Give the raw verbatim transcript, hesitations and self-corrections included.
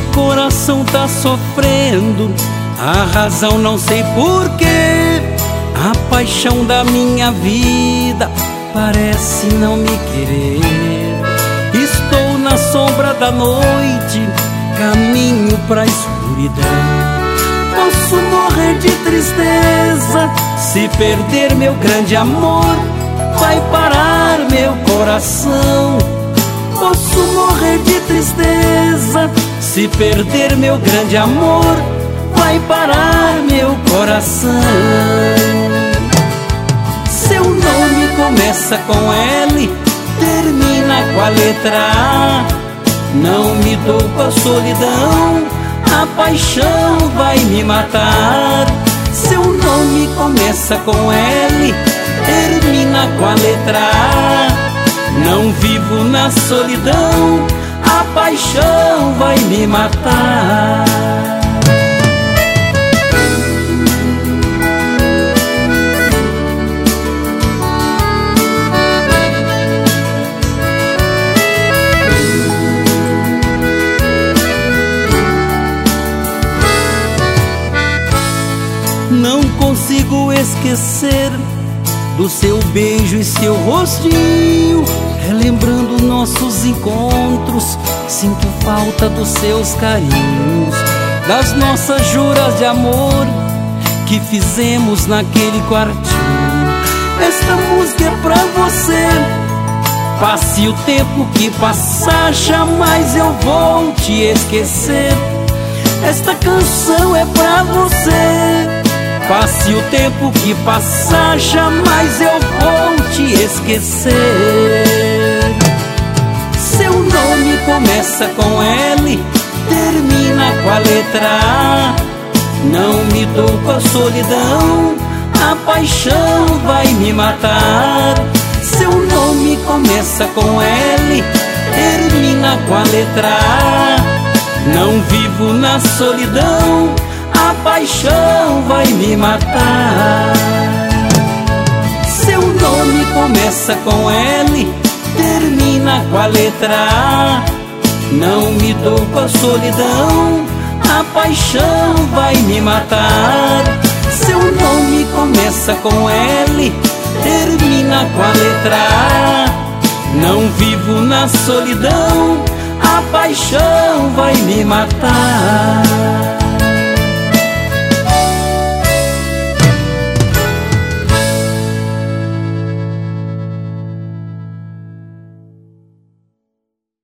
coração tá sofrendo, a razão não sei porquê. A paixão da minha vida parece não me querer. Estou na sombra da noite, caminho pra escuridão. Posso morrer de tristeza se perder meu grande amor. Vai parar meu coração. Posso morrer de tristeza se perder meu grande amor. Vai parar meu coração. Seu nome começa com L, termina com a letra A. Não me dou com a solidão, a paixão vai me matar. Seu nome começa com L, termina com a letra A. Não vivo na solidão, a paixão vai me matar. Não consigo esquecer do seu beijo e seu rostinho. Relembrando nossos encontros, sinto falta dos seus carinhos, das nossas juras de amor que fizemos naquele quartinho. Esta música é pra você. Passe o tempo que passar, jamais eu vou te esquecer. Esta canção é pra você. Passe o tempo que passar, jamais eu vou te esquecer. Seu nome começa com L, termina com a letra A. Não me dou com a solidão, a paixão vai me matar. Seu nome começa com L, termina com a letra A. Não vivo na solidão, a paixão vai me matar. Seu nome começa com L, termina com a letra A. Não me dou com a solidão, a paixão vai me matar. Seu nome começa com L, termina com a letra A. Não vivo na solidão, a paixão vai me matar.